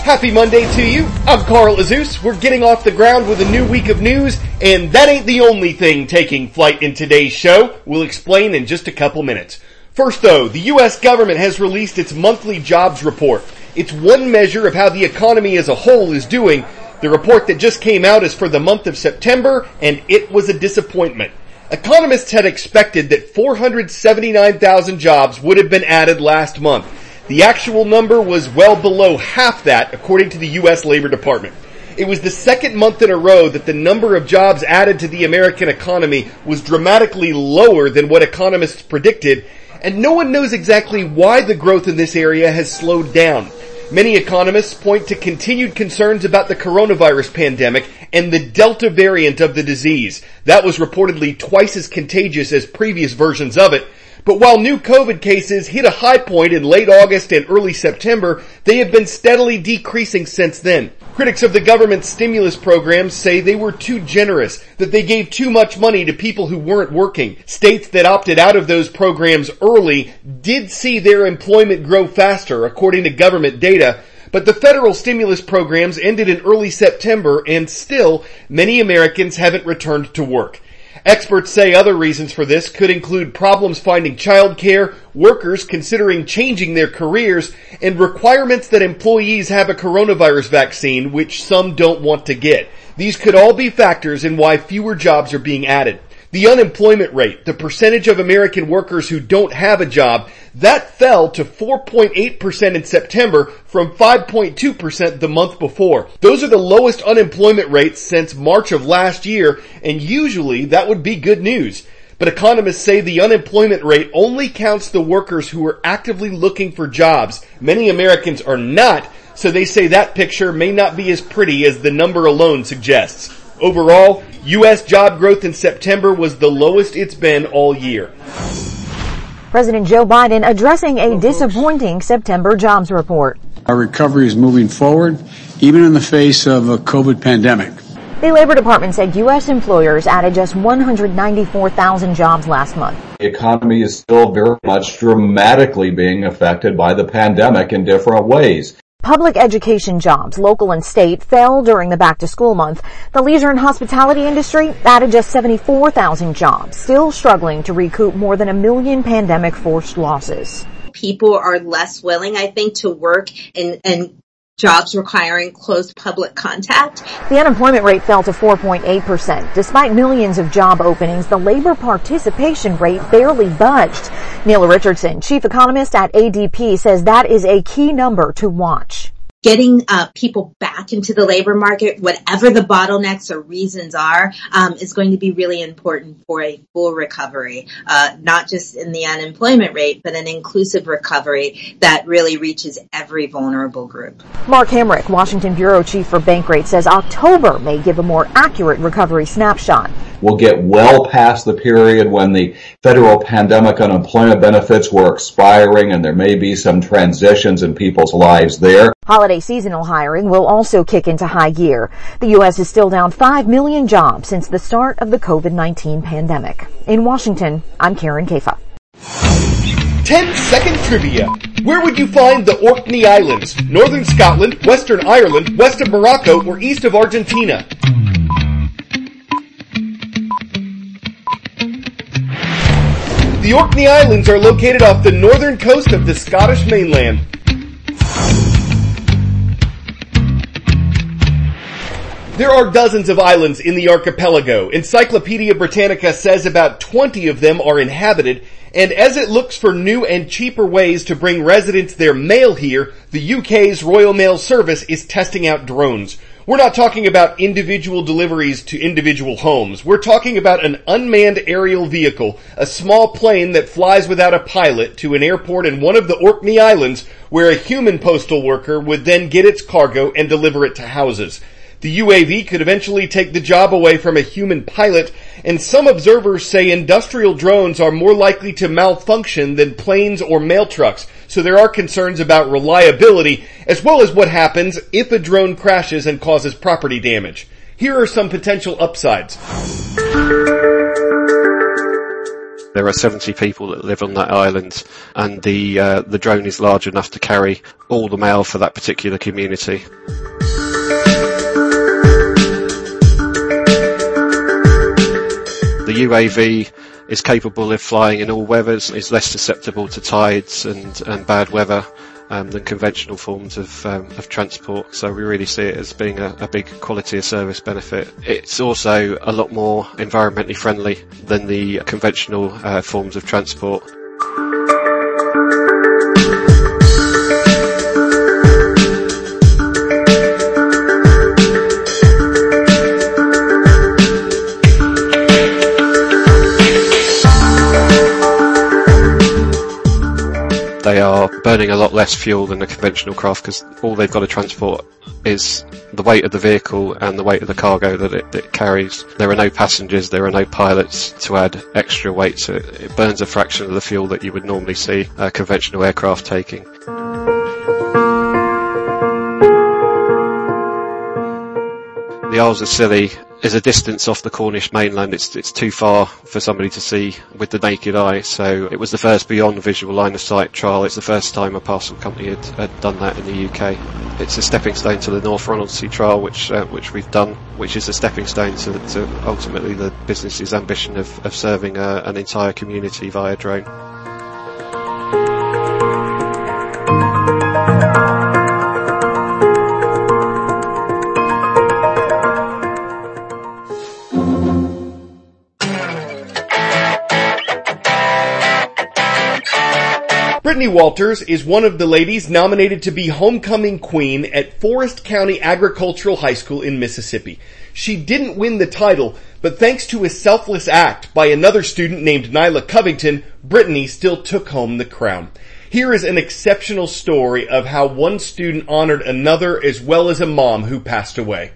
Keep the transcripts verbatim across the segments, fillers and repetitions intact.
Happy Monday to you. I'm Carl Azus. We're getting off the ground with a new week of news, and that ain't the only thing taking flight in today's show. We'll explain in just a couple minutes. First though, the U S government has released its monthly jobs report. It's one measure of how the economy as a whole is doing. The report that just came out is for the month of September, and it was a disappointment. Economists had expected that four hundred seventy-nine thousand jobs would have been added last month. The actual number was well below half that, according to the U S Labor Department. It was the second month in a row that the number of jobs added to the American economy was dramatically lower than what economists predicted, and no one knows exactly why the growth in this area has slowed down. Many economists point to continued concerns about the coronavirus pandemic and the Delta variant of the disease. That was reportedly twice as contagious as previous versions of it. But while new COVID cases hit a high point in late August and early September, they have been steadily decreasing since then. Critics of the government's stimulus programs say they were too generous, that they gave too much money to people who weren't working. States that opted out of those programs early did see their employment grow faster, according to government data. But the federal stimulus programs ended in early September, and still, many Americans haven't returned to work. Experts say other reasons for this could include problems finding childcare, workers considering changing their careers, and requirements that employees have a coronavirus vaccine, which some don't want to get. These could all be factors in why fewer jobs are being added. The unemployment rate, the percentage of American workers who don't have a job, that fell to four point eight percent in September from five point two percent the month before. Those are the lowest unemployment rates since March of last year, and usually that would be good news. But economists say the unemployment rate only counts the workers who are actively looking for jobs. Many Americans are not, so they say that picture may not be as pretty as the number alone suggests. Overall, U S job growth in September was the lowest it's been all year. President Joe Biden addressing a disappointing September jobs report. Our recovery is moving forward, even in the face of a COVID pandemic. The Labor Department said U S employers added just one hundred ninety-four thousand jobs last month. The economy is still very much dramatically being affected by the pandemic in different ways. Public education jobs, local and state, fell during the back-to-school month. The leisure and hospitality industry added just seventy-four thousand jobs, still struggling to recoup more than a million pandemic-forced losses. People are less willing, I think, to work in, in jobs requiring close public contact. The unemployment rate fell to four point eight percent. Despite millions of job openings, the labor participation rate barely budged. Neil Richardson, chief economist at A D P, says that is a key number to watch. Getting uh, people back into the labor market, whatever the bottlenecks or reasons are, um, is going to be really important for a full recovery, uh, not just in the unemployment rate, but an inclusive recovery that really reaches every vulnerable group. Mark Hamrick, Washington Bureau Chief for Bankrate, says October may give a more accurate recovery snapshot. We'll get well past the period when the federal pandemic unemployment benefits were expiring, and there may be some transitions in people's lives there. Holiday seasonal hiring will also kick into high gear. The U S is still down five million jobs since the start of the COVID nineteen pandemic. In Washington, I'm Karen Kafa. ten second trivia. Where would you find the Orkney Islands? Northern Scotland, Western Ireland, west of Morocco, or east of Argentina? The Orkney Islands are located off the northern coast of the Scottish mainland. There are dozens of islands in the archipelago. Encyclopedia Britannica says about twenty of them are inhabited, and as it looks for new and cheaper ways to bring residents their mail here, the U K's Royal Mail Service is testing out drones. We're not talking about individual deliveries to individual homes. We're talking about an unmanned aerial vehicle, a small plane that flies without a pilot to an airport in one of the Orkney Islands where a human postal worker would then get its cargo and deliver it to houses. The U A V could eventually take the job away from a human pilot, and some observers say industrial drones are more likely to malfunction than planes or mail trucks, so there are concerns about reliability, as well as what happens if a drone crashes and causes property damage. Here are some potential upsides. There are seventy people that live on that island, and the uh, the drone is large enough to carry all the mail for that particular community. The U A V is capable of flying in all weathers, is less susceptible to tides and, and bad weather um, than conventional forms of, um, of transport. So we really see it as being a, a big quality of service benefit. It's also a lot more environmentally friendly than the conventional uh, forms of transport. They are burning a lot less fuel than a conventional craft because all they've got to transport is the weight of the vehicle and the weight of the cargo that it, that it carries. There are no passengers, there are no pilots to add extra weight, so it, it burns a fraction of the fuel that you would normally see a conventional aircraft taking. The Isles of Scilly is a distance off the Cornish mainland. It's it's too far for somebody to see with the naked eye, so it was the first beyond visual line of sight trial. It's the first time a parcel company had, had done that in the U K. It's a stepping stone to the North Ronaldsay trial, which uh, which we've done, which is a stepping stone to, to ultimately the business's ambition of, of serving a, an entire community via drone. Brittany Walters is one of the ladies nominated to be homecoming queen at Forest County Agricultural High School in Mississippi. She didn't win the title, but thanks to a selfless act by another student named Nyla Covington, Brittany still took home the crown. Here is an exceptional story of how one student honored another as well as a mom who passed away.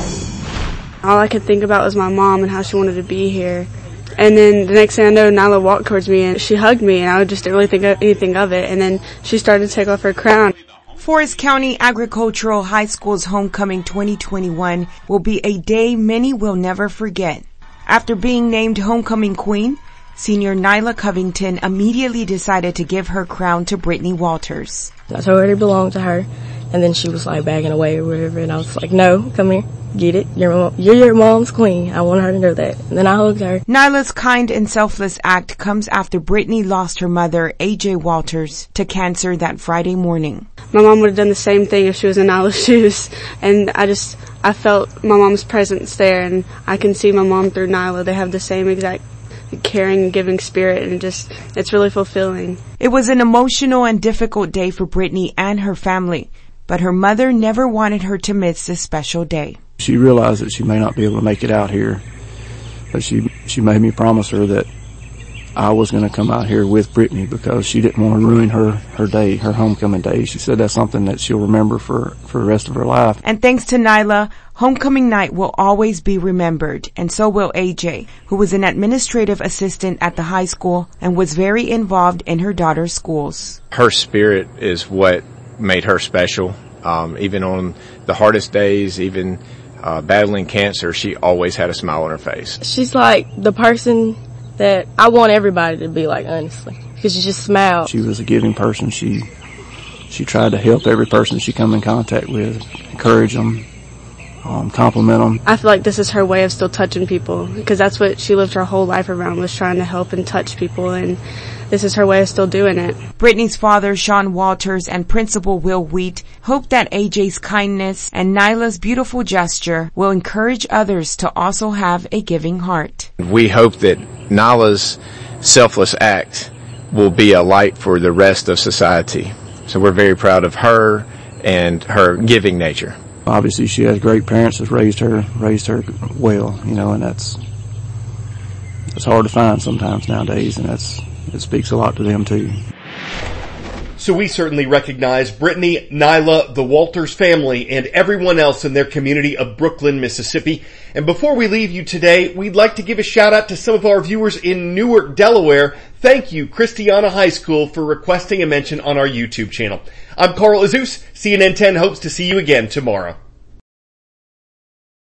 All I could think about was my mom and how she wanted to be here. And then the next thing I know, Nyla walked towards me and she hugged me, and I just didn't really think of anything of it. And then she started to take off her crown. Forest County Agricultural High School's Homecoming twenty twenty-one will be a day many will never forget. After being named Homecoming Queen, senior Nyla Covington immediately decided to give her crown to Brittany Walters. I told her it belonged to her, and then she was like backing away or whatever, and I was like, no, come here. Get it? You're, mom, you're your mom's queen. I want her to know that. And then I hugged her. Nyla's kind and selfless act comes after Brittany lost her mother, A J Walters, to cancer that Friday morning. My mom would have done the same thing if she was in Nyla's shoes. And I just, I felt my mom's presence there, and I can see my mom through Nyla. They have the same exact caring and giving spirit, and just, it's really fulfilling. It was an emotional and difficult day for Brittany and her family, but her mother never wanted her to miss this special day. She realized that she may not be able to make it out here, but she she made me promise her that I was going to come out here with Brittany because she didn't want to ruin her, her day, her homecoming day. She said that's something that she'll remember for, for the rest of her life. And thanks to Nyla, homecoming night will always be remembered, and so will A J, who was an administrative assistant at the high school and was very involved in her daughter's schools. Her spirit is what made her special. Um, even on the hardest days, even Uh, battling cancer, she always had a smile on her face. She's like the person that I want everybody to be like, honestly, because she just smiled. She was a giving person. She she tried to help every person she come in contact with, encourage them, um, compliment them. I feel like this is her way of still touching people, because that's what she lived her whole life around, was trying to help and touch people, and this is her way of still doing it. Brittany's father, Sean Walters, and Principal Will Wheat hope that A J's kindness and Nyla's beautiful gesture will encourage others to also have a giving heart. We hope that Nyla's selfless act will be a light for the rest of society. So we're very proud of her and her giving nature. Obviously, she has great parents that raised her, raised her well, you know, and that's, it's hard to find sometimes nowadays, and that's, it speaks a lot to them too. So we certainly recognize Brittany, Nyla, the Walters family, and everyone else in their community of Brooklyn, Mississippi. And before we leave you today, we'd like to give a shout out to some of our viewers in Newark, Delaware. Thank you, Christiana High School, for requesting a mention on our YouTube channel. I'm Carl Azuz. C N N ten hopes to see you again tomorrow.